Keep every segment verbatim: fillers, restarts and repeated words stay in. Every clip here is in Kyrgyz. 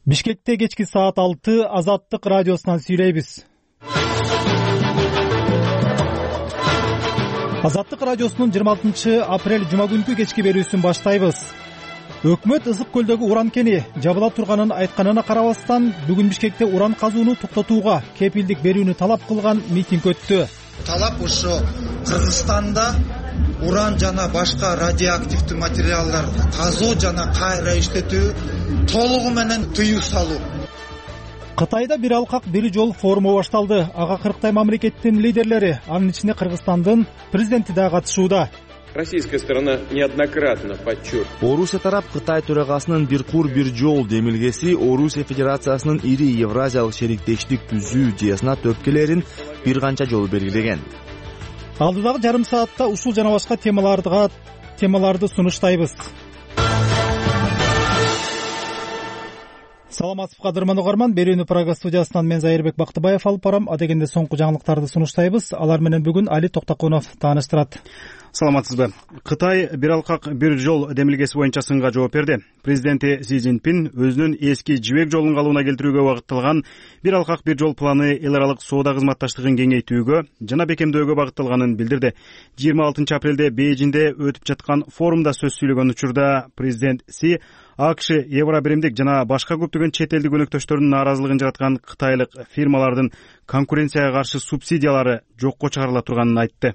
Бишкекте кечки саат алты Азаттык радиосунан сүйлөйбүз. Азаттык радиосунун жыйырма алтынчы апрель жума күнкү кечки берүүсүн баштайбыз. Өкмөт Ысык көлдөгү уран кени жабыла турганын айтканына карабастан, бүгүн Бишкекте уран казууну токтотууга кепилдик берүүнү талап кылган митинг өттү. Талап ошо Кыргызстанда уран жана башка радиоактивдүү материалдарды казуу жана кайра иштетүү толугу менен тыюу салуу. Кытайда бир алкак бир жол форуму башталды. Ага кырктай мамлекеттин лидерлери, анын ичинде Кыргызстандын президенти да катышууда. Российская сторона неоднократно подчеркивает. Орусия тарап Кытай төрагасынын бир кур бир жол демилгеси Орусия Федерациясынын ири Евразиялык шериктештик түзүү идеясына төпкелерин бир канча жолу белгилеген. Алдыдагы жарым саатта ушул жана башка темаларга темаларды сунуштайбыз. Саламатсызбы кадырман угарман, берүүнү Прага студиясынан мен Зайырбек Бактыбаев алып барам. Адегенде соңку жаңылыктарды сунуштайбыз. Алар менен бүгүн Али Токтокунов тааныштырат. Саламатсызбы. Кытай бир алкак бир жол демилгеси боюнча сынга жооп берди. Президенти Си Цзиньпин өзүнүн эски жибек жолун калыбына келтирүүгө багытталган бир алкак бир жол планы эл аралык соода кызматташтыгын кеңейтүүгө жана бекемдөөгө багытталганын билдирди. жыйырма алтынчы апрелде Бейжиңде өтүп жаткан форумда сөз сүйлөгөн учурда президент Си АКШ, Евробиримдик жана башка көптөгөн чет элдик өнөктөштөрдүн нааразылыгын жараткан кытайлык фирмалардын конкуренцияга каршы субсидиялары жокко чыгарыла турганын айтты.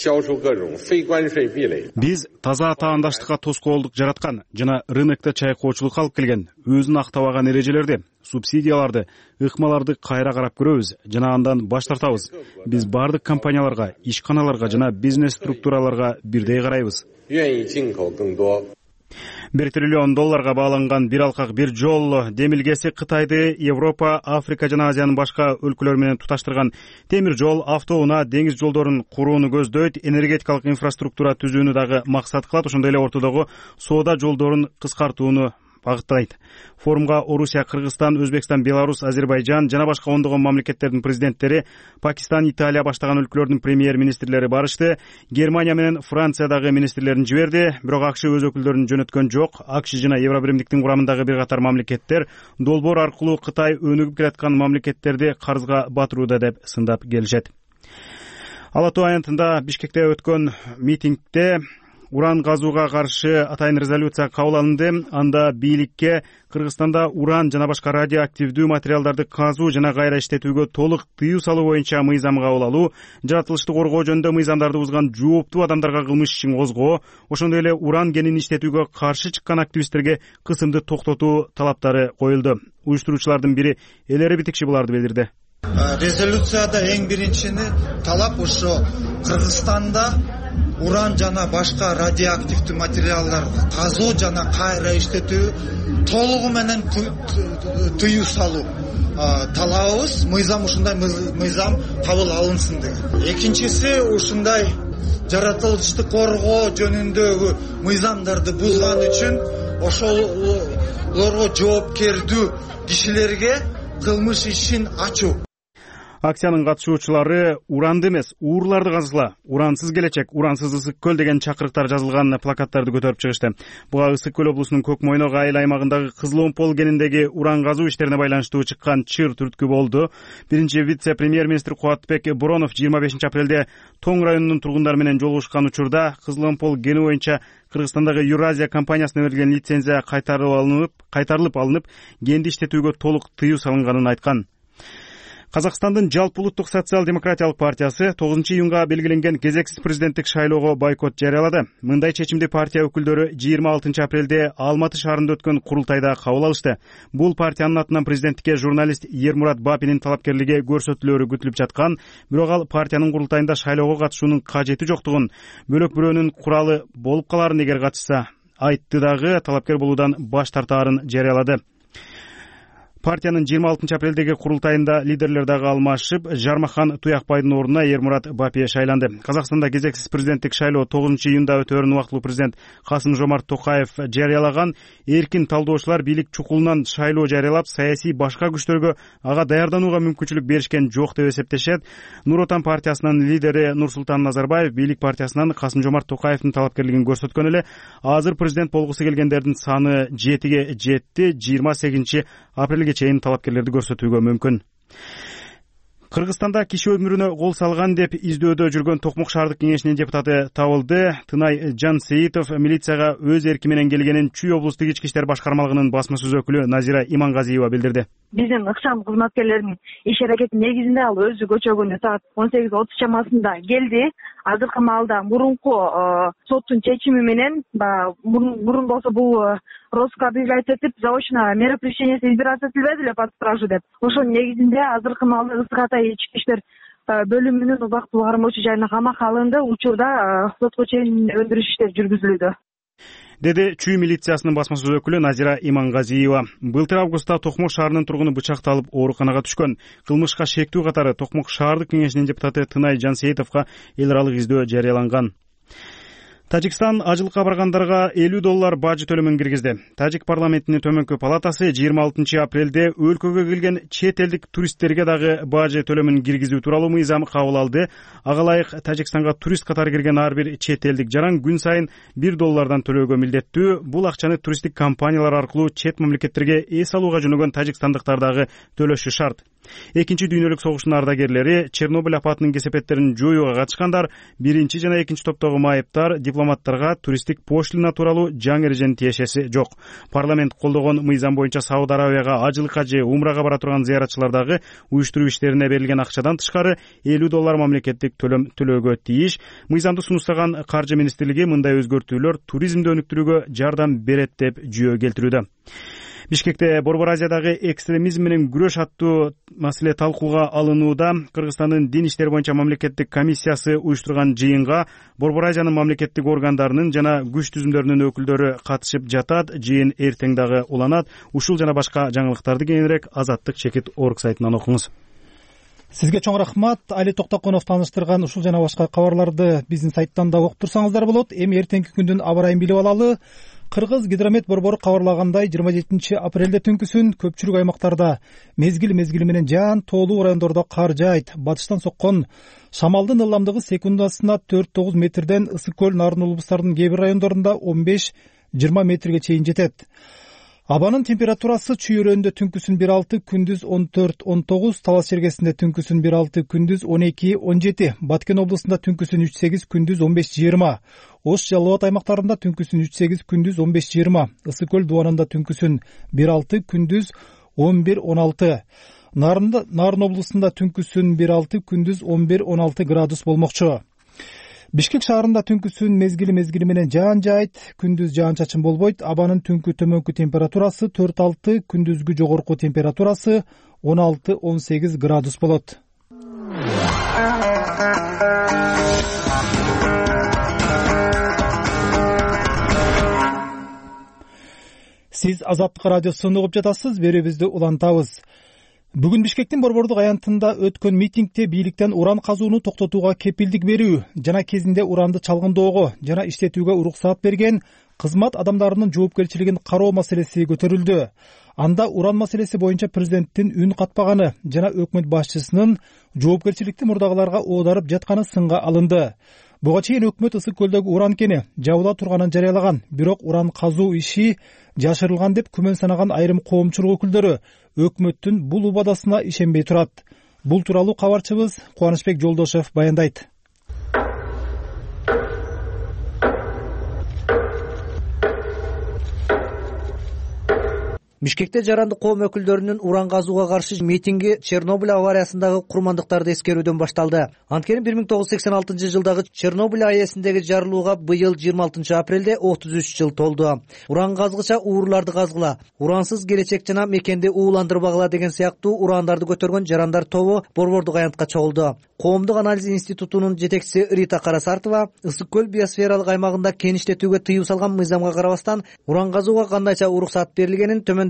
Биз таза таандаштыкка тоскоолдук жараткан жана рынокто чайкоочулук алып келген, өзүн актабаган эрежелерди, субсидияларды, ыкмаларды кайра карап көрөбүз жана андан баш тартабыз. Биз бардык компанияларга, ишканаларга жана бизнес структураларга бирдей карайбыз. бир триллион долларга бааланган бир алкак бир жол демилгеси Кытайды Европа, Африка жана Азиянын башка өлкөлөрү менен туташтырган темир жол, автоунаа, деңиз жолдорун курууну көздөйт, энергетикалык инфраструктура түзүүнү дагы максат кылат, ошондой эле ортодогу соода жолдорун кыскартууну багыттайт. Форумга Орусия, Кыргызстан, Өзбекстан, Беларусь, Азербайжан жана башка ондогон мамлекеттердин президенттери, Пакистан, Италия баштаган өлкөлөрдүн премьер-министрлери барышты. Германия менен Франциядагы министрлерин жиберди, бирок АКШ өз өкүлдөрүн жөнөткөн жок. АКШ жана Евробиримдиктин курамындагы бир катар мамлекеттер долбоор аркылуу Кытай өнүгүп келаткан мамлекеттерди карызга батырууда деп сындап келишет. Ала Тоо аянтында Бишкекте өткөн митингде уран казууга каршы атайын резолюция кабыл алынды. Анда бийликке Кыргызстанда уран жана башка радиоактивдүү материалдарды казуу жана кайра иштетүүгө толук тыюу салуу боюнча мыйзам кабыл алуу, жаратылышты коргоо жөнүндө мыйзамдарды бузган жооптуу адамдарга кылмыш ишин козгоо, ошондой эле уран кенин иштетүүгө каршы чыккан активисттерге кысымды токтотуу талаптары коюлду. Уюштуруучулардын бири Элери Битикши буларды билдирди. Резолюцияда эң биринчини талап ошо Кыргызстанда уран жана башка радиоактивдүү материалдарды казуу жана кайра иштетүү толугу менен тыюу салуу талабыбыз. Мыйзам ушундай мыйзам кабыл алынсын деген. Экинчиси, ушундай жаратылышты коргоо жөнүндөгү мыйзамдарды бузган үчүн ошолорго жоопкердүү кишилерге кылмыш ишин ачуу. Акциянын катышуучулары уранды эмес, уурларды казгыла, урансыз келечек, урансыз Ысык көл деген чакырыктар жазылган плакаттарды көтөрүп чыгышты. Буга Ысык көл облусунун Көк Мойнок айыл аймагындагы Кызыломпол кениндеги уран казуу иштерине байланыштуу чыккан чыр түрткү болду. Биринчи вице-премьер-министр Кубатбек Буронов жыйырма бешинчи апрелде Тоң районунун тургундары менен жолугушкан учурда Кызыломпол кени боюнча Кыргызстандагы Юразия компаниясына берилген лицензия кайтарылып алынып, кайтарылып алынып, кенди иштетүүгө толук тыюу салынганын айткан. Казакстандын жалпы улуттук социал-демократиялык партиясы тогузунчу июнга белгиленген кезексиз президенттик шайлоого бойкот жарыялады. Мындай чечимди партия өкүлдөрү жыйырма алтынчы апрелде Алматы шаарында өткөн курултайда кабыл алышты. Бул партиянын атынан президенттикке журналист Ермурат Бапинин талапкерлиги көрсөтүлөрү күтүлүп жаткан, бирок ал партиянын курултайында шайлоого катышуунун кажети жоктугун, бөлөк бирөөнүн куралы болуп каларын эгер катышса айтты дагы талапкер болуудан баш тартаарын жарыялады. партиянын жыйырма алтынчы апрелдеги курултайында лидерлер дагы алмашып, Жармахан Туякбайдын ордуна Эрмурат Бапия шайланды. Казакстанда кезексиз президенттик шайлоо тогузунчу июнда өтөөрүн убактылуу президент Касым Жомарт Токаев жарыялаган. Эркин талдоочулар бийлик чукулунан шайлоо жарыялап, саясий башка күчтөргө ага даярданууга мүмкүнчүлүк беришкен жок деп эсептешет. Нур Отан партиясынын лидери Нурсултан Назарбаев бийлик партиясынан Касым Жомарт Токаевдин талапкерлигин көрсөткөн эле азыр президент болгусу келгендердин саны жетиге жетти. жыйырма сегизинчи апрелге чейин талапкерлерди көрсөтүүгө мүмкүн. Кыргызстанда киши өмүрүнө кол салган деп издөөдө жүргөн Токмок шаардык кеңешинин депутаты табылды. Тынай Жансеитов милицияга өз эрки менен келгенин Чүй облустук ички иштер башкармалыгынын басмасөз өкүлү Назира Имангазиева билдирди. Биздин ыкчам кызматкерлеринин иш аракети негизинде ал өзү көчө күнү саат он сегиз отуз чамасында келди. Азыркы маалда мурунку соттун чечими менен мурун болсо бул розыск объявлять этип, заочно мера пресечения избираться этилбеди под стражу деп. Ошонун негизинде азыркы маалда Ысык Атай ички иштер бөлүмүнүн убактылуу кармоочу жайына камакка алынды. Учурда сотко чейин өндүрүш иштери жүргүзүлүүдө, деди Чүй милициясынын басмасөз өкүлү Назира Имангазиева. Былтыр августта Токмок шаарынын тургуну бычакталып ооруканага түшкөн. Кылмышка шектүү катары Токмок шаардык кеңешинин депутаты Тынай Жансеитовго эл аралык издөө жарыяланган. Тажикстан ажылыкка баргандарга элүү доллар бажы төлөмүн киргизди. Тажик парламентинин төмөнкү палатасы жыйырма алтынчы апрелде өлкөгө келген чет элдик туристтерге дагы бажы төлөмүн киргизүү тууралуу мыйзам кабыл алды. Ага ылайык Тажикстанга турист катары кирген ар бир чет элдик жаран күн сайын бир доллардан төлөөгө милдеттүү. Бул акчаны туристтик компаниялар аркылуу чет мамлекеттерге эс алууга жөнөгөн тажикстандыктар дагы төлөшү шарт. Экинчи дүйнөлүк согуштун ардагерлери, Чернобыль апатынын кесепеттерин жоюуга катышкандар, биринчи жана экинчи топтогу майыптар дипломаттарга туристтик пошлина тууралуу жаңы эрежени тиешеси жок. Парламент колдогон мыйзам боюнча Сауд Арабияга ажылыкка же умрага бара турган зыяратчылар дагы уюштуруу иштерине берилген акчадан тышкары элүү доллар мамлекеттик төлөм төлөөгө тийиш. Мыйзамды сунуштаган Каржы министрлиги мындай өзгөртүүлөр туризмди өнүктүрүүгө жардам берет деп жүйө келтирүүдө. Бишкекте Борбор Азиядагы экстремизм менен күрөш аттуу маселе талкууга алынууда. Кыргызстандын дин иштери боюнча мамлекеттик комиссиясы уюштурган жыйынга Борбор Азиянын мамлекеттик органдарынын жана күч түзүмдөрүнүн өкүлдөрү катышып жатат. Жыйын эртең дагы уланат. Ушул жана башка жаңылыктарды кийинирээк Азаттык чекит орг сайтынан окуңуз. Сизге чоң рахмат. Али Токтоконов тааныштырган ушул жана башка кабарларды биздин сайттан да окуп турсаңыздар болот. Эми эртеңки күндүн аба ырайын билип алалы. Кыргыз гидромет борбору кабарлагандай жыйырма жетинчи апрелде түнкүсүн көпчүлүк аймактарда мезгил мезгили менен жаан, тоолуу райондордо кар жаайт. Батыштан соккон шамалдын ылдамдыгы секундасына төрт тогуз метрден Ысык көл, Нарын облустарынын кээ бир райондорунда он беш жыйырма метрге чейин жетет. Абанын температурасы Чүй өрөөнүндө түнкүсүн бир алты, күндүз он төрт он тогуз, Талас чергесинде түнкүсүн бир алты, күндүз он эки он жети, Баткен облусунда түнкүсүн үч сегиз, күндүз он беш жыйырма, Ош Жалал Абад аймактарында түнкүсүн үч сегиз, күндүз он беш жыйырма, Ысык көл дубанында түнкүсүн бир алты, күндүз он бир он алты, Нарын облусунда түнкүсүн бир алты, күндүз он бир он алты градус болмокчу. Бишкек шаарында түнкүсүн мезгили мезгили менен жаан жаайт, күндүз жаан-чачын болбойт. Абанын түнкү төмөнкү температурасы төрт алты, күндүзгү жогорку температурасы он алты он сегиз градус болот. Сиз Азаттык радиосун угуп жатасыз, берүүбүздү улантабыз. Бүгүн Бишкектин борбордук аянтында өткөн митингде бийликтен уран казууну токтотууга кепилдик берүү жана кезинде уранды чалгындоого жана иштетүүгө уруксаат берген кызмат адамдарынын жоопкерчилигин кароо маселеси көтөрүлдү. Анда уран маселеси боюнча президенттин үн катпаганы жана өкмөт башчысынын жоопкерчиликти мурдагыларга оодарып жатканы сынга алынды. Буга чейин өкмөт Ысык көлдөгү уран кени жабыла турганын жарыялаган, бирок уран казуу иши жашырылган деп күмөн санаган айрым коомчулук өкүлдөрү өкмөттүн бул убадасына ишенбей турат. Бул тууралуу кабарчыбыз Кубанычбек Жолдошев баяндайт. Бишкекте жарандык коом өкүлдөрүнүн уран казууга каршы митинги Чернобыль авариясындагы курмандыктарды эскерүүдөн башталды. Анткени бир миң тогуз жүз сексен алтынчы жылдагы Чернобыль аэсиндеги жарылууга быйыл жыйырма алтынчы апрелде отуз үч жыл толду. Уран казгыча уурларды казгыла, урансыз келечек жана мекенди ууландырбагыла деген сыяктуу урандарды көтөргөн жарандар тобу борбордук аянтка чогулду. Коомдук анализ институтунун жетекчиси Рита Карасартова Ысык көл биосфералык аймагында кен иштетүүгө тыюу салган мыйзамга карабастан уран казууга кандайча уруксаат берилгенин төмөндө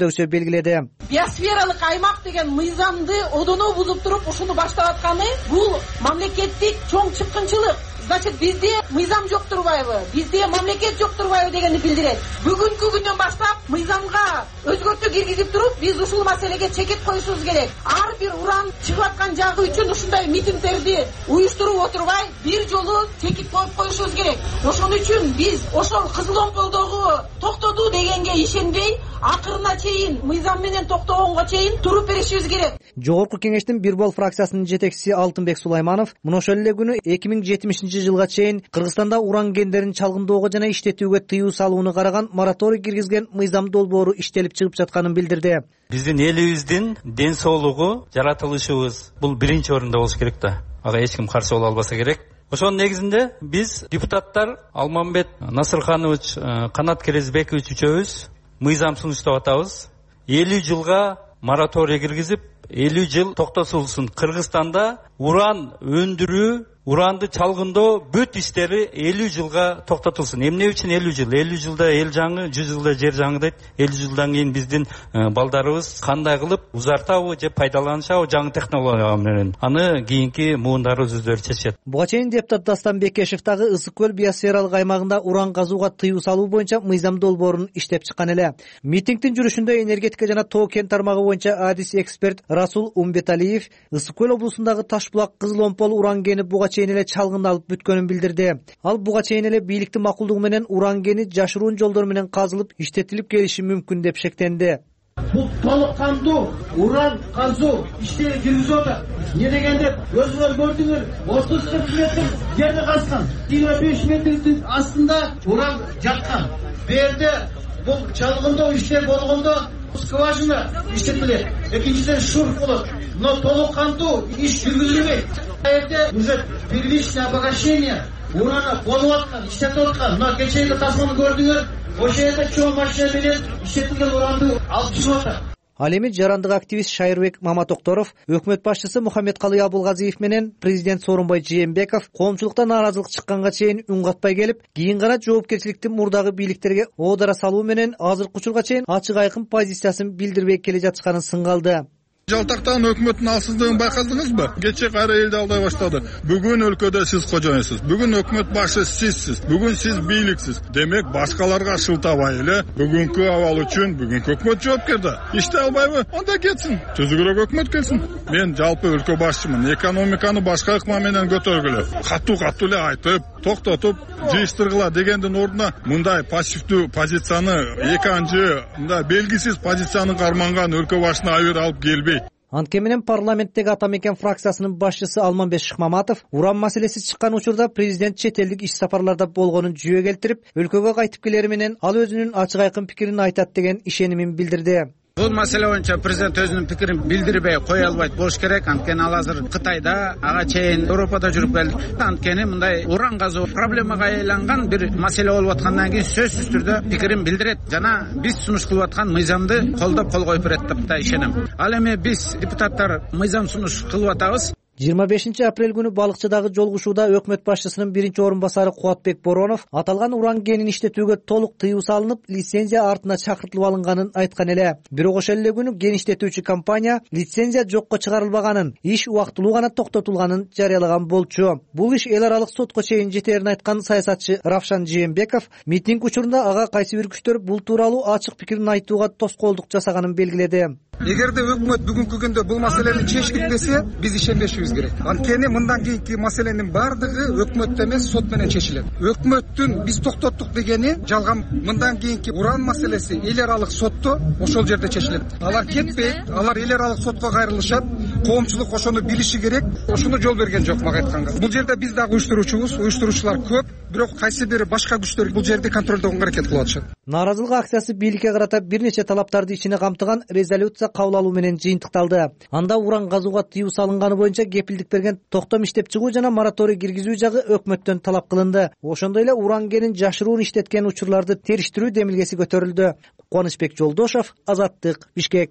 жөнүндөгүсү белгиледи. Биосфералык аймак деген мыйзамды одоно бузуп туруп ушуну баштап атканы бул мамлекеттик чоң чыккынчылык. Значит, бизде мыйзам жок турбайбы, бизде мамлекет жок турбайбы дегенди билдирет. Бүгүнкү күндөн баштап мыйзамга өзгөртүү киргизип туруп, биз ушул маселеге чекит коюшубуз керек. Ар бир уран чыгып аткан жагы үчүн ушундай митингдерди уюштуруп отурбай, бир жолу чекит коюп коюшубуз керек. Ошон үчүн биз ошол Кызыл Омполдогу токтотуу дегенге ишенбей, акырына чейин мыйзам менен токтогонго чейин туруп беришибиз керек. Жогорку кеңештин Бир Бол фракциясынын жетекчиси Алтынбек Сулайманов мына ошол эле күнү эки миң жетимишинчи жылга чейин Кыргызстанда уран кендерин чалгындоого жана иштетүүгө тыюу салууну караган мораторий киргизген мыйзам долбоору иштелип чыгып жатканын билдирди. Биздин элибиздин ден соолугу, жаратылышыбыз бул биринчи орунда болуш керек да. Ага эч ким каршы боло албаса керек. Ошонун негизинде биз депутаттар Алмамбет Насырханович, Канат Керезбекович үчөөбүз мыйзам сунуштап атабыз. элүү жылга мораторий киргизип, элүү жыл токтотулсун. Кыргызстанда уран өндүрүү, уранды чалгындоо бүт иштери элүү жылга токтотулсун. Эмне үчүн элүү жыл? элүү жылда эл жаңы, жүз жылда жер жаңы дейт. элүү жылдан кийин биздин балдарыбыз кандай кылып узартабы же пайдаланышабы жаңы технология менен. Аны кийинки муундарыбыз өздөрү чечет. Буга чейин депутат Дастан Бекешев дагы Ысык көл биосфералык аймагында уран казууга тыюу салуу боюнча мыйзам долбоорун иштеп чыккан эле. Митингдин жүрүшүндө энергетика жана тоо кен тармагы боюнча адис эксперт Расул Умбеталиев Ысык көл облусундагы Ташбулак Кызыл Омпол уран кени буга чейин эле чалгындалып бүткөнүн билдирди. Ал буга чейин эле бийликтин макулдугу менен уран кени жашыруун жолдор менен казылып, иштетилип келиши мүмкүн деп шектенди. Бул толук кандуу уран казуу иштери жүргүзүп атат. Не дегенде өзүңөр көрдүңөр, отуз кырк метр жерди казган, жыйырма беш метрдин астында уран жаткан. Бу жерде бул чалгындоо иштер болгондо скважина иштетилет. Экинчиден шурф болот. Но толук кандуу иш жүргүзүлбөйт. Бу жерде уже первичное обогащение урана болуп аткан, иштетип аткан. Но кечээги тасманы көрдүңөр, ошол жерде чоң машина менен иштетилген уранды алып чыгып атат. Ал эми жарандык активист Шайырбек Маматокторов, өкмөт башчысы Мухаммедкалый Абылгазиев менен президент Сооронбай Жээнбеков коомчулукта нааразылык чыкканга чейин үн катпай келип, кийин гана жоопкерчиликти мурдагы бийликтерге оодара салуу менен азыркы учурга чейин ачык айкын позициясын билдирбей келе жатышканын сынгалды. Жалтактаган өкмөттүн алсыздыгын байкадыңызбы? Кече кайра элди алдай баштады. Бүгүн өлкөдө сиз кожоюнсуз, бүгүн өкмөт башы сизсиз, бүгүн сиз бийликсиз. Демек башкаларга шылтабай эле бүгүнкү абал үчүн бүгүнкү өкмөт жооптер да. Иште албайбы? Анда кетсин. Түзүгүрөөк өкмөт келсин. Мен жалпы өлкө башчымын. Экономиканы башка ыкма менен көтөргүлө. Катуу-катуу эле айтып, токтотуп, жыйыштыргыла дегендин ордуна мындай пассивдүү позицияны, эки анчы мындай белгисиз позицияны карманган өлкө башына айыр алып келбей. Анткени менен парламенттеги Ата Мекен фракциясынын башчысы Алмамбет Шыкмаматов уран маселеси чыккан учурда президент чет элдик иш сапарларда болгонун жүйө келтирип, өлкөгө кайтып келери менен ал өзүнүн ачык айкын пикирин айтат деген ишенимин билдирди. Бул маселе боюнча президент өзүнүн пикирин билдирбей кое албайт болуш керек. Анткени ал азыр Кытайда, ага чейин Европада жүрүп келди. Анткени мындай уран казуу проблемага айланган бир маселе болуп аткандан кийин сөзсүз түрдө пикирин билдирет жана биз сунуш кылып аткан мыйзамды колдоп кол коюп берет деп да ишенем. Ал эми биз депутаттар мыйзам сунуш кылып атабыз. жыйырма бешинчи апрель күнү Балыкчыдагы жолугушууда өкмөт башчысынын биринчи орун басары Кубатбек Боронов аталган уран кенин иштетүүгө толук тыюу салынып, лицензия артына чакыртылып алынганын айткан эле. Бирок ошол эле күнү кен иштетүүчү компания лицензия жокко чыгарылбаганын, иш убактылуу гана токтотулганын жарыялаган болчу. Бул иш эл аралык сотко чейин жетерин айткан саясатчы Равшан Жээнбеков митинг учурунда ага кайсы бир күчтөр бул тууралуу ачык пикирин айтууга тоскоолдук жасаганын белгиледи. Эгерде өкмөт бүгүнкү күндө бул маселени чечтик десе, биз ишенбешибиз керек. Анткени мындан кийинки маселенин бардыгы өкмөттө эмес, сот менен чечилет. Өкмөттүн биз токтоттук дегени жалган. Мындан кийинки уран маселеси эл аралык сотто ошол жерде чечилет. Алар кетпейт, алар эл аралык сотко кайрылышат. Коомчулук ошону билиши керек. Ошону жол берген жок мага айтканга. Бул жерде биз дагы уюштуруучубуз, уюштуруучулар көп, бирок кайсы бир башка күчтөр бул жерди контролдогонго аракет кылып атышат. Нааразылык акциясы бийликке карата бир нече талаптарды ичине камтыган резолюция кабыл алуу менен жыйынтыкталды. Анда уран казууга тыюу салынганы боюнча кепилдик берген токтом иштеп чыгуу жана мораторий киргизүү жагы өкмөттөн талап кылынды. Ошондой эле уран кенин жашыруун иштеткен учурларды териштирүү демилгеси көтөрүлдү. Кубанычбек Жолдошов, Азаттык, Бишкек.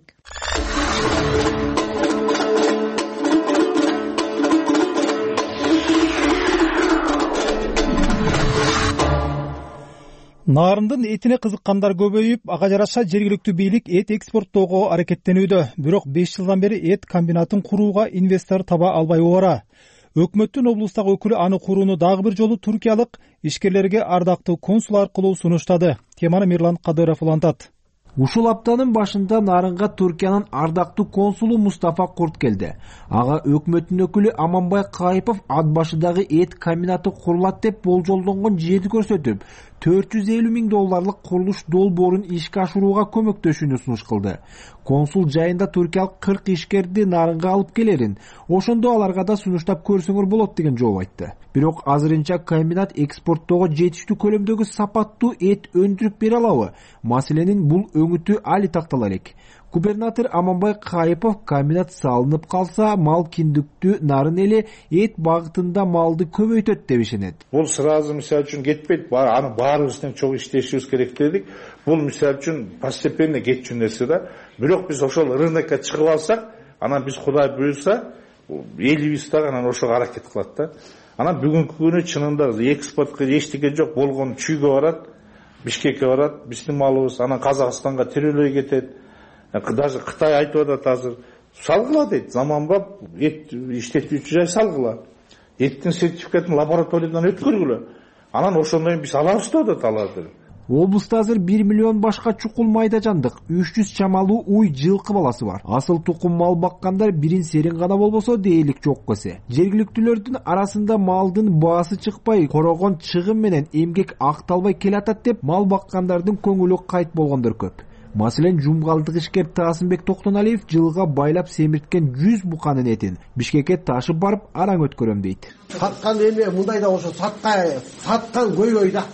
Нарындын этине кызыккандар көбөйүп, ага жараша жергиликтүү бийлик эт экспорттоого аракеттенүүдө. Бирок беш жылдан бери эт комбинатын курууга инвестор таба албай убара. Өкмөттүн облустагы өкүлү аны курууну дагы бир жолу туркиялык ишкерлерге ардактуу консул аркылуу сунуштады. Теманы Мирлан Кадыров улантат. Ушул аптанын башында Нарынга Туркиянын ардактуу консулу Мустафа Курт келди. Ага өкмөттүн өкүлү Аманбай Кайыпов ат башыдагы эт комбинаты курулат деп болжолдонгон жерди көрсөтүп, төрт жүз элүү миң долларлык курулуш долбоорун ишке ашырууга көмөктөшүүнү сунуш кылды. Консул жайында туркиялык кырк ишкерди Нарынга алып келерин, ошондо аларга да сунуштап көрсөңөр болот деген жооп айтты. Бирок азырынча комбинат экспорттоого жетиштүү көлөмдөгү сапаттуу эт өндүрүп бере алабы? Маселенин бул өңүтү али тактала элек. Губернатор Аманбай Кайыпов комбинат салынып калса, мал киндиктүү Нарын эли эт багытында малды көбөйтөт деп ишенет. Бул сразу мисалы үчүн кетпейт, аны баарыбыздын чоң иштешибиз керек дедик. Бул мисалы үчүн постепенно кетчү нерсе да. Бирок биз ошол рынокко чыгып алсак, анан биз Кудай буйрса, элибиз дагы анан ошого аракет кылат да. Анан бүгүнкү күнү чынында экспортко эчтеке жок болгон чүйгө барат, Бишкекке барат, биздин малыбыз анан Казакстанга тирелей кетет. Даже Кытай айтып атат азыр, салгыла дейт, заманбап эт иштетүүчү жай салгыла. Эттин сертификатын лабораториядан өткөргүлө. Анан ошондон биз алабыз деп атат аларды. Облуста азыр бир миллион башка чукул майда жандык, үч жүз чамалуу уй жылкы баласы бар. Асыл тукум мал баккандар бирин серин гана болбосо дээрлик жок кесе. Жергиликтүүлөрдүн арасында малдын баасы чыкпай, корогон чыгым менен эмгек акталбай келатат деп мал баккандардын көңүлү кайт болгондор көп. Маселен, жумгалдык ишкер Таасымбек Токтоналиев жылга байлап семирткен жүз буканын этин Бишкекке ташып барып араң өткөрөм дейт. Саткан эме мындайда ошо саткан, саткан көйгөйдө.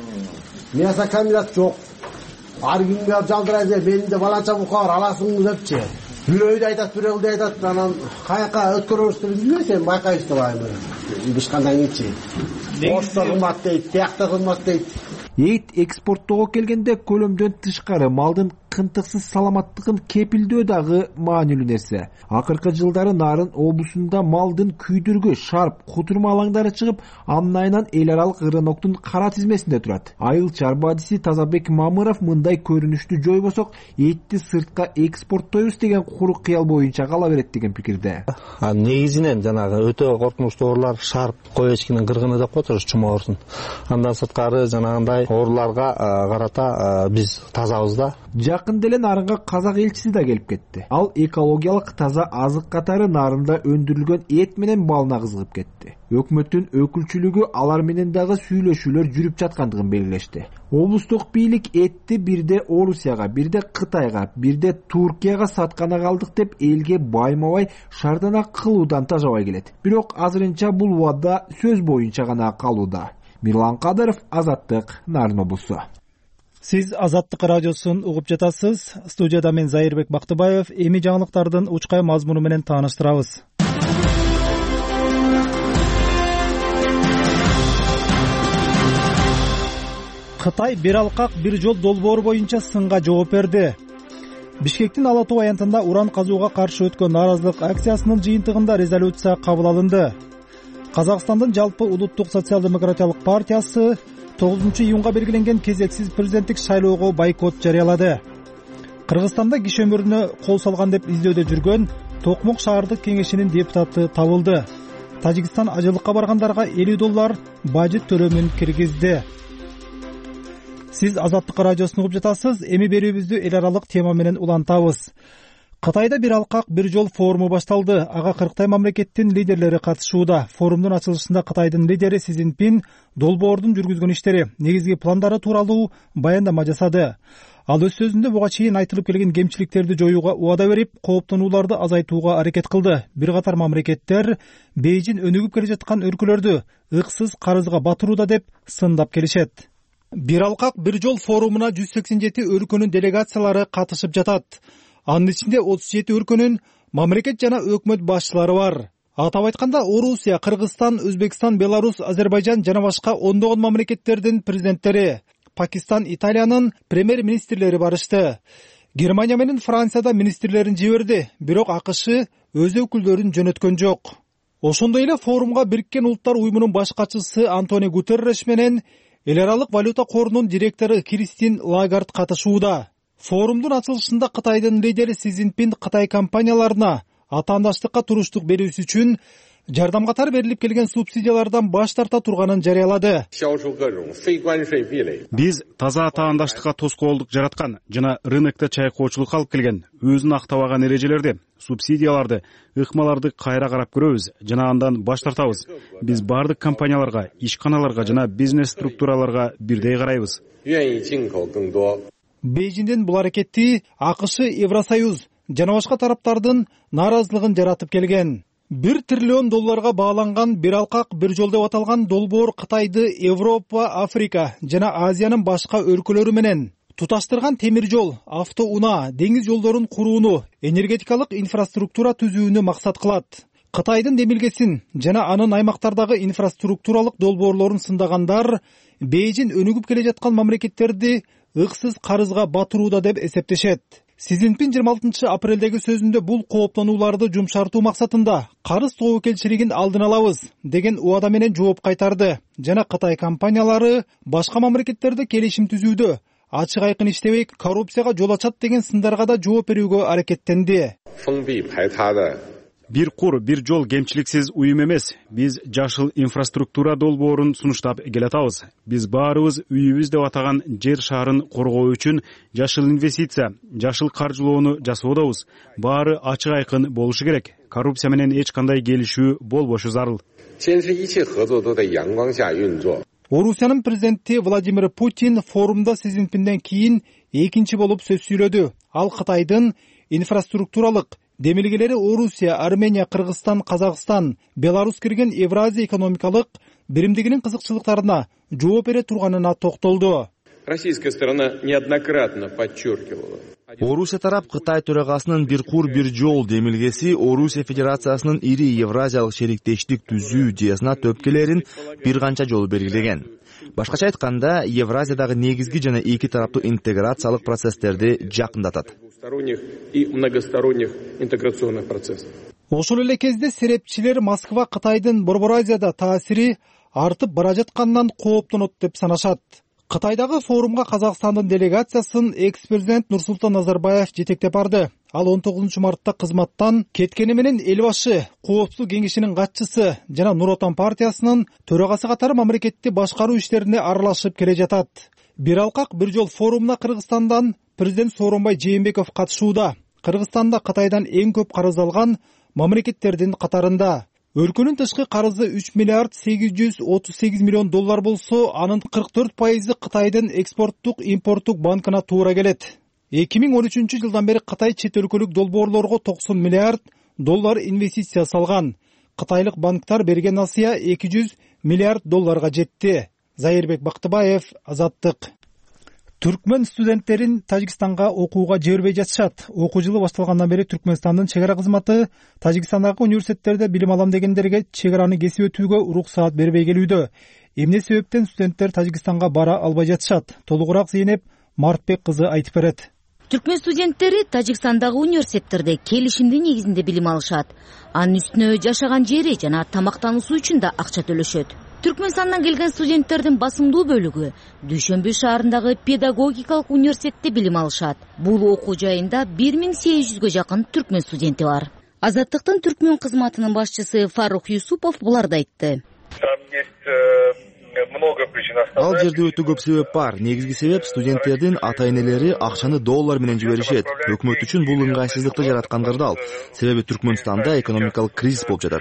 Мясо комбинат жок. Ар күнгө жалдырай деп, менде баланча бука бар, аласыңбы депчи. Бирөөдө айтат, бирөөдө айтат, анан каяка өткөрөбүз билбейм, сен байкайсың байым. Бишкандан кийинчи. Ошто кымбат дейт, тиякта кымбат дейт. Эт экспорттоого келгенде көлөмдөн тышкары малдын кынтыксыз саламаттыгын кепилдөө дагы маанилүү нерсе. Акыркы жылдары Нарын облусунда малдын күйдүргү, шарп, кутурма алаңдары чыгып, анын айынан эл аралык рыноктун кара тизмесинде турат. Айыл чарбадиси Тазабек Мамыров мындай көрүнүштү жойбосок, этти сыртка экспорттойбуз деген куру кыял боюнча кала берет деген пикирде. Негизинен жанагы өтө коркунучтуу оорулар шарп, кой эчкинин кыргыны деп коебуз, чума оорусун. Андан сырткары жанагындай ооруларга карата биз тазабыз да. Жакын деле Нарынга казак элчиси да келип кетти. Ал экологиялык таза азык катары Нарында өндүрүлгөн эт менен балына кызыгып кетти. Өкмөттүн өкүлчүлүгү алар менен дагы сүйлөшүүлөр жүрүп жаткандыгын белгилешти. Облустук бийлик этти бирде Орусияга, бирде Кытайга, бирде Туркияга саткана калдык деп элге байма-бай шардана кылуудан тажабай келет. Бирок азырынча бул убада сөз боюнча гана калууда. Мирлан Кадыров, Азаттык, Нарын облусу. Сиз Азаттык радиосун угуп жатасыз. Студияда мен Зайырбек Бактыбаев. Эми жаңылыктардын учкай мазмуну менен тааныштырабыз. Кытай бир алкак бир жол долбоору боюнча сынга жооп берди. Бишкектин Ала Тоо аянтында уран казууга каршы өткөн нааразылык акциясынын жыйынтыгында резолюция кабыл алынды. Казакстандын жалпы улуттук социал-демократиялык партиясы тогузунчу июнга белгиленген кезексиз президенттик шайлоого бойкот жарыялады. Кыргызстанда киши өмүрүнө кол салган деп издөөдө жүргөн Токмок шаардык кеңешинин депутаты табылды. Тажикстан ажылыкка баргандарга элүү доллар бажет төлөмүн киргизди. Сиз Азаттык радиосун угуп жатасыз. Эми берүүбүздү эл аралык тема менен улантабыз. Кытайда бир алкак бир жол форуму башталды. Ага кырктай мамлекеттин лидерлери катышууда. Форумдун ачылышында Кытайдын лидери Си Цзиньпин долбоордун жүргүзгөн иштери, негизги пландары тууралуу баяндама жасады. Ал өз сөзүндө буга чейин айтылып келген кемчиликтерди жоюуга убада берип, кооптонууларды азайтууга аракет кылды. Бир катар мамлекеттер Бейжин өнүгүп келе жаткан өлкөлөрдү ыксыз карызга батырууда деп сындап келишет. Бир алкак бир жол форумуна жүз сексен жети өлкөнүн делегациялары катышып жатат. Анын ичинде отуз жети өлкөнүн мамлекет жана өкмөт башчылары бар. Атап айтканда Орусия, Кыргызстан, Өзбекстан, Беларусь, Азербайжан жана башка ондогон мамлекеттердин президенттери, Пакистан, Италиянын премьер-министрлери барышты. Германия менен Францияда министрлерин жиберди, бирок АКШ өз өкүлдөрүн жөнөткөн жок. Ошондой эле форумга Бириккен Улуттар уюмунун баш катчысы Антонио Гутерреш менен эл аралык валюта корунун директору Кристин Лагард катышууда. Форумдун ачылышында Кытайдын лидери Си Цзиньпин Кытай компанияларына атаандаштыкка туруштук берүүсү үчүн жардам катары берилип келген субсидиялардан баш тарта турганын жарыялады. Биз таза атаандаштыкка тоскоолдук жараткан жана рынокто чайкоочулук алып келген өзүн актабаган эрежелерди, субсидияларды, ыкмаларды кайра карап көрөбүз жана андан баш тартабыз. Биз бардык компанияларга, ишканаларга жана бизнес структураларга бирдей карайбыз. Бейжиңдин бул аракети АКШ, Евросоюз жана башка тараптардын нааразылыгын жаратып келген. бир триллион долларга бааланган бир алкак бир жол деп аталган долбоор Кытайды Европа, Африка жана Азиянын башка өлкөлөрү менен туташтырган темир жол, автоунаа, деңиз жолдорун курууну, энергетикалык инфраструктура түзүүнү максат кылат. Кытайдын демилгесин жана анын аймактардагы инфраструктуралык долбоорлорун сындагандар Бейжиң өнүгүп келе жаткан мамлекеттерди ыксыз карызга батырууда деп эсептешет. Си Цзиньпин жыйырма алтынчы апрелдеги сөзүндө бул кооптонууларды жумшартуу максатында карыз тобокелчилигин алдын алабыз деген убада менен жооп кайтарды жана Кытай компаниялары башка мамлекеттерде келишим түзүүдө ачык айкын иштебей коррупцияга жол ачат деген сындарга да жооп берүүгө аракеттенди. Бир кур, бир жол кемчиликсиз уюм эмес. Биз жашыл инфраструктура долбоорун сунуштап келатабыз. Биз баарыбыз үйүбүз деп атаган жер шарын коргоо үчүн жашыл инвестиция, жашыл каржылоону жасоодобуз. Баары ачык айкын болушу керек. Коррупция менен эч кандай келишүү болбошу зарыл. Орусиянын президенти Владимир Путин форумда Си Цзиньпинден кийин экинчи болуп сөз сүйлөдү. Ал Кытайдын инфраструктуралык демилгелери Орусия, Армения, Кыргызстан, Казакстан, Беларусь кирген Евразия экономикалык биримдигинин кызыкчылыктарына жооп бере турганына токтолду. Российская сторона неоднократно подчеркивала. Орусия тарап Кытай төрагасынын бир кур бир жол демилгеси Орусия Федерациясынын ири Евразиялык шериктештик түзүү идеясына төпкелерин бир канча жолу белгилеген. Башкача айтканда, Евразиядагы негизги жана эки тараптуу интеграциялык процесстерди жакындатат. И многосторонних интеграционных процессов. Ошол эле кезде серепчилер Москва Кытайдын Борбор Азияда таасири артып бара жатканынан кооптонот деп санашат. Кытайдагы форумга Казакстандын делегациясын экс-президент Нурсултан Назарбаев жетектеп барды. Ал он тогузунчу мартта кызматтан кеткени менен эл башы, Коопсуздук кеңешинин катчысы жана Нур Отан партиясынын төрагасы катары мамлекетти башкаруу иштерине аралашып келе жатат. Бир алкак бир жол форумуна Кыргызстандан президент Сооронбай Жээнбеков катышууда. Кыргызстанда Кытайдан эң көп карыз алган мамлекеттердин катарында. Өлкөнүн тышкы карызы үч миллиард сегиз жүз отуз сегиз миллион доллар болсо, анын кырк төрт пайызы Кытайдын экспорттук импорттук банкына туура келет. эки миң он үчүнчү жылдан бери Кытай чет өлкөлүк долбоорлорго токсон миллиард доллар инвестиция салган. Кытайлык банктар берген насыя эки жүз миллиард долларга жетти. Зайырбек Бактыбаев, Азаттык. Түркмөн студенттерин Тажикстанга окууга жибербей жатышат. Окуу жылы башталгандан бери Түркмөнстандын чек ара кызматы Тажикстандагы университеттерде билим алам дегендерге чек араны кесип өтүүгө уруксаат бербей келүүдө. Эмне себептен студенттер Тажикстанга бара албай жатышат? Толугураак Зейнеп Мартбек кызы айтып берет. Түркмөн студенттери Тажикстандагы университеттерде келишимдин негизинде билим алышат. Анын үстүнө жашаган жери жана тамактануусу үчүн да акча төлөшөт. Түркмөнстандан келген студенттердин басымдуу бөлүгү Дүйшөмбү шаарындагы педагогикалык университетте билим алышат. Бул окуу жайында бир миң сегиз жүзгө жакын түркмөн студенти бар. Азаттыктын түркмөн кызматынын башчысы Фарух Юсупов буларды айтты. Ал жерде өтө көп себеп бар. Негизги себеп студенттердин ата-энелери акчаны доллар менен жиберишет. Өкмөт үчүн бул ыңгайсыздыкты жараткандыр да ал. Себеби Түркмөнстанда экономикалык кризис болуп жатат.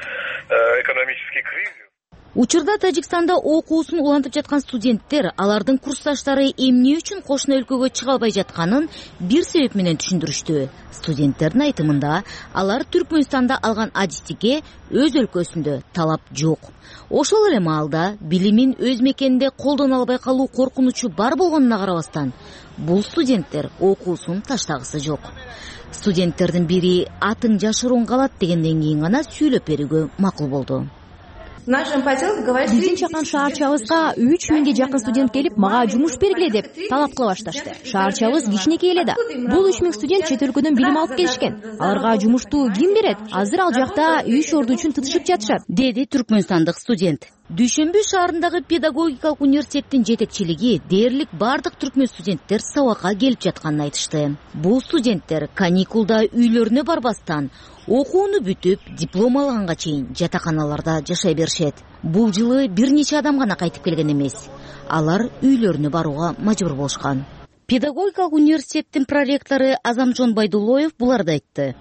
Учурда Тажикстанда окуусун улантып жаткан студенттер алардын курсташтары эмне үчүн кошуна өлкөгө чыга албай жатканын бир себеп менен түшүндүрүштү. Студенттердин айтымында алар Түркмөнстанда алган адистикке өз өлкөсүндө талап жок. Ошол эле маалда билимин өз мекенинде колдоно албай калуу коркунучу бар болгонуна карабастан, бул студенттер окуусун таштагысы жок. Студенттердин бири атын жашыруун калат дегенден кийин гана сүйлөп берүүгө макул болду. Биздин чакан шаарчабызга үч миңге жакын студент келип, мага жумуш бергиле деп талап кыла башташты. Шаарчабыз кичинекей эле да. Бул үч миң студент чет өлкөдөн билим алып келишкен. Аларга жумушту ким берет? Азыр ал жакта иш орду үчүн тытышып жатышат, деди түркмөнстандык студент. Дүйшөмбү шаарындагы педагогикалык университеттин жетекчилиги дээрлик бардык түркмөн студенттер сабакка келип жатканын айтышты. Бул студенттер каникулда үйлөрүнө барбастан окууну бүтүп, диплом алганга чейин жатаканаларда жашай беришет. Бул жылы бир нече адам гана кайтып келген эмес. Алар үйлөрүнө барууга мажбур болушкан. Педагогикалык университеттин проректору Азамжон Байдулоев буларды айтты.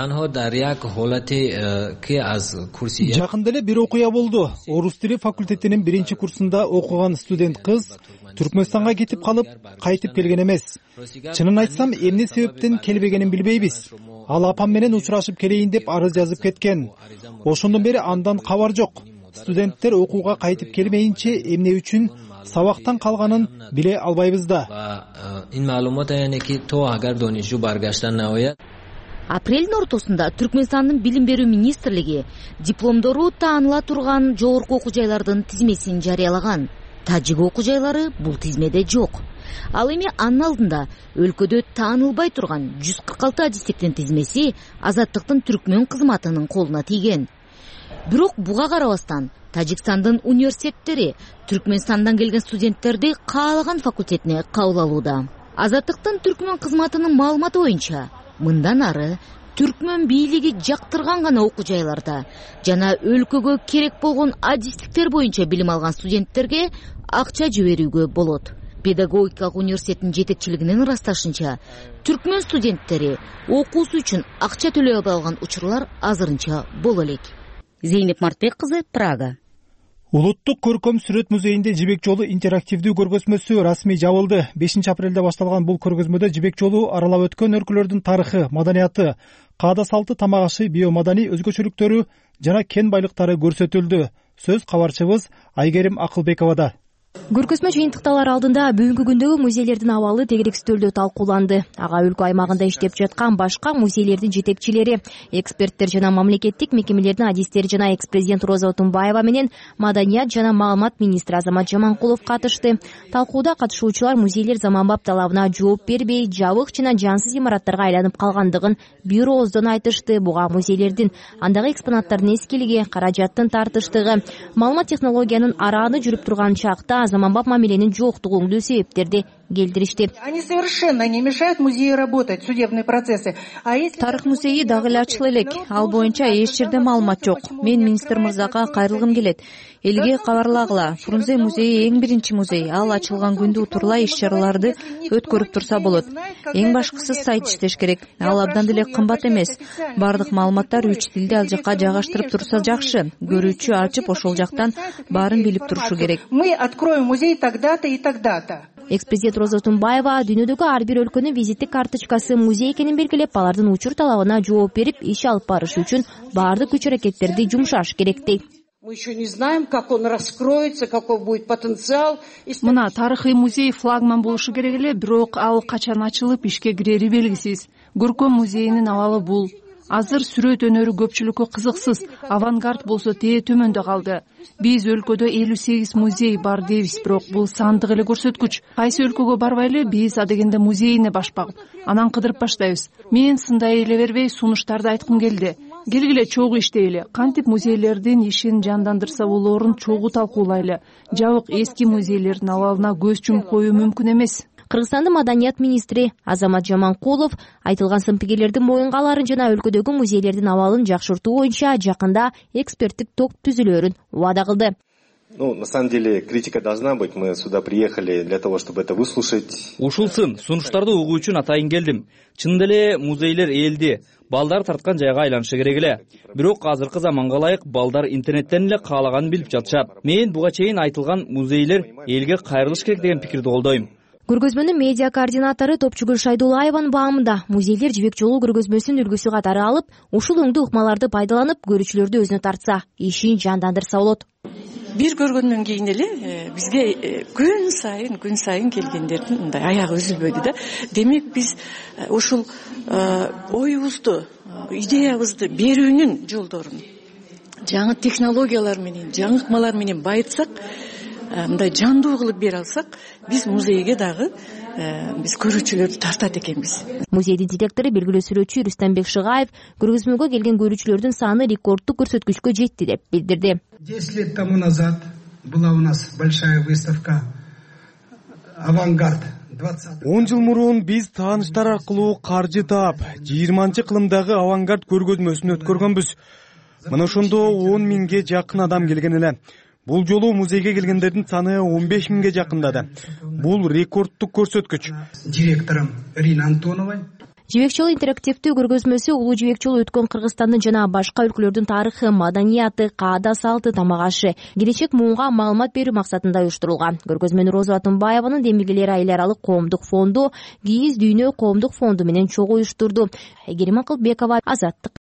Жакында эле бир окуя болду. Орус тили факультетинин биринчи курсунда окуган студент кыз Түркмөнстанга кетип калып, кайтып келген эмес. Чынын айтсам, эмне себептен келбегенин билбейбиз. Ал апам менен учурашып келейин деп арыз жазып кеткен. Ошондон бери андан кабар жок. Студенттер окууга кайтып келмейинче эмне үчүн сабактан калганын биле албайбыз да. Апрелдин ортосунда Түркмөнстандын билим берүү министрлиги дипломдору тааныла турган жогорку окуу жайлардын тизмесин жарыялаган. Тажик окуу жайлары бул тизмеде жок. Ал эми анын алдында өлкөдө таанылбай турган жүз кырк алты адистиктин тизмеси Азаттыктын түркмөн кызматынын колуна тийген. Бирок буга карабастан Тажикстандын университеттери Түркмөнстандан келген студенттерди каалаган факультетине кабыл алууда. Азаттыктын түркмөн кызматынын маалыматы боюнча, мындан ары түркмөн бийлиги жактырган гана окуу жайларда жана өлкөгө керек болгон адистиктер боюнча билим алган студенттерге акча жиберүүгө болот. Педагогикалык университеттин жетекчилигинин ырасташынча, түркмөн студенттери окуусу үчүн акча төлөй албай калган учурлар азырынча боло элек. Зейнеп Мартбек кызы, Прага. Улуттук көркөм сүрөт музейинде Жибек жолу интерактивдүү көргөзмөсү расмий жабылды. бешинчи апрелде башталган бул көргөзмөдө Жибек жолу аралап өткөн өлкөлөрдүн тарыхы, маданияты, каада салты, тамак ашы, биомаданий өзгөчөлүктөрү жана кен байлыктары көрсөтүлдү. Сөз кабарчыбыз Айгерим Акылбековада. Көргөзмө жыйынтыкталар алдында бүгүнкү күндөгү музейлердин абалы тегерекстүүлдө талкууланды. Ага өлкө аймагында иштеп жаткан башка музейлердин жетекчилери, эксперттер жана мамлекеттик мекемелердин адистери жана экс-президент Роза Отунбаева менен маданият жана маалымат министри Азамат Жаманкулов катышты. Талкууда катышуучулар музейлер заманбап талабына жооп бербей, жабык жана жансыз имараттарга айланып калгандыгын бир ооздон айтышты. Буга музейлердин андагы экспонаттардын эскилиги, каражаттын тартыштыгы, маалымат технологиянын арааны жүрүп турган чакта заманбап мамиленин жоктугу оңдуу себептерди келтиришти. Они совершенно не мешают музею работать, судебные процессы. Тарых музейи дагы эле ачыла элек. Ал боюнча эч жерде маалымат жок. Мен министр мырзага кайрылгым келет. Элге кабарлагыла. Фрунзе музейи эң биринчи музей. Ал ачылган күндө утурлай иш-чараларды өткөрүп турса болот. Эң башкысы сайт иштеш керек. Ал абдан деле кымбат эмес. Бардык маалыматтар үч тилде ал жакка жайгаштырып турса жакшы. Көрүүчү ачып ошол жактан баарын билип турушу керек. Мы откроем музей тогда-то и тогда-то. Экс-президент Роза Отунбаева дүйнөдөгү ар бир өлкөнүн визиттик карточкасы музей экенин белгилеп, алардын учур талабына жооп берип, иш алып барыш үчүн баардык күч-аракеттерди жумшаш керек дейт. Мы еще не знаем, как он раскроется, каков будет потенциал. Мына тарыхый музей флагман болушу керек эле, бирок ал качан ачылып ишке кирери белгисиз. Көркөм музейинин абалы бул. Азыр сүрөт өнөрү көпчүлүккө кызыксыз, авангард болсо тээ төмөндө калды. Биз өлкөдө элүү сегиз музей бар дейбиз, бирок бул сандык эле көрсөткүч. Кайсы өлкөгө барбайлы биз адегенде музейине баш багып, анан кыдырып баштайбыз. Мен сындай эле бербей сунуштарды айткым келди. Келгиле чогуу иштейли. Кантип музейлердин ишин жандандырса болоорун чогуу талкуулайлы. Жабык эски музейлердин абалына көз жумуп коюу мүмкүн эмес. Кыргызстандын маданият министри Азамат Жаманкулов айтылган сын-пикирлердин моюнга аларын жана өлкөдөгү музейлердин абалын жакшыртуу боюнча жакында эксперттик топ түзүлөөрүн убада кылды. Ну, на самом деле, критика должна быть. Мы сюда приехали для того, чтобы это выслушать. Ушул сын, сунуштарды угуу үчүн атайын келдим. Чындап эле музейлер элди, балдар тарткан жайга айланышы керек эле. Бирок азыркы заманга ылайык балдар интернеттен эле каалаганын билип жатышат. Мен буга чейин айтылган музейлер элге кайрылыш керек деген пикирди колдойм. Көргөзмөнүн медиа координатору Топчугүл Шайдулаеванын баамында музейлер Жибек жолу көргөзмөсүн үлгүсү катары алып, ушул оңдуу ыкмаларды пайдаланып, көрүүчүлөрдү өзүнө тартса, ишин жандандырса болот. Бир көргөндөн кийин эле бизге күн сайын күн сайын келгендердин мындай аягы үзүлбөдү да. Демек биз ушул оюбузду, идеябызды берүүнүн жолдорун жаңы технологиялар менен, жаңы ыкмалар менен байытсак, мындай жандуу кылып бере алсак, биз музейге дагы биз көрүүчүлөрдү тартат экенбиз. Музейдин директору белгилүү сүрөтчү Рустамбек Шыгаев көргөзмөгө келген көрүүчүлөрдүн саны рекорддук көрсөткүчкө жетти деп билдирди. десять лет тому назад была у нас большая выставка «Авангард». он жыл мурун биз тааныштар аркылуу каржы таап жыйырманчы кылымдагы авангард көргөзмөсүн өткөргөнбүз. Мына ошондо он миңге жакын адам келген эле. Бул жолу музейге келгендердин саны он беш миңге жакындады. Бул рекордтук көрсөткүч. Директором Ирина Антоновой. Жибек жолу интерактивдүү көргөзмөсү улуу жибек жолу өткөн Кыргызстандын жана башка өлкөлөрдүн тарыхы, маданияты, каада салты, тамак ашы, келечек муунга маалымат берүү максатында уюштурулган. Көргөзмөнү Роза Атымбаеванын демилгелери айыл аралык коомдук фонду, Кийиз Дүйнө коомдук фонду менен чогуу уюштурду. Айгерим Акылбекова, Азаттык.